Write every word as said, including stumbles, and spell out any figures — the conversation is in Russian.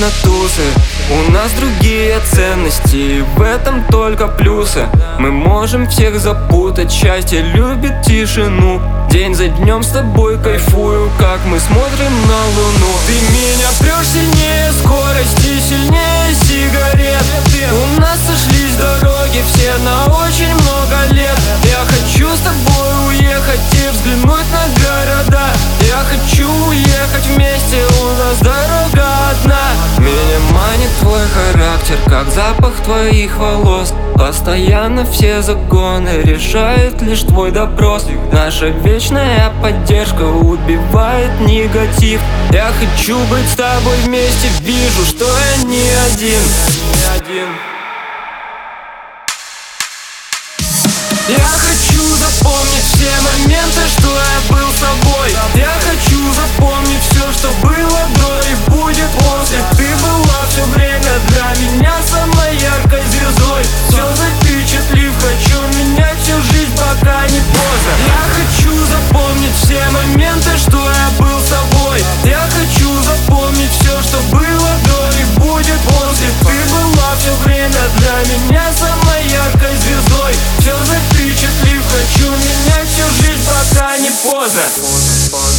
на тусы. У нас другие ценности, и в этом только плюсы. Мы можем всех запутать, счастье любит тишину. День за днем с тобой кайфую, как мы смотрим на луну. Ты меня прешь сильнее скорости, сильнее сигарет. У нас сошлись дороги все на очень много лет. Я хочу с тобой уехать и взглянуть на города. Я хочу уехать вместе, у нас дорога одна. Меня манит твой характер, как запах твоих волос. Постоянно все законы решает лишь твой допрос. Наша вечная поддержка убивает негатив. Я хочу быть с тобой вместе, вижу, что я не один. Я хочу запомнить все моменты, что я был с тобой. Я хочу запомнить все, что было до и будет после. Ты была все время для меня самой яркой звездой. Все запечатлив, хочу менять всю жизнь, пока не поздно. Я хочу запомнить все моменты, что я был с тобой. Я хочу запомнить все, что было до и будет после. Ты была все время для меня самой яркой звездой. Все запечатлив, хочу менять всю жизнь, пока не поздно.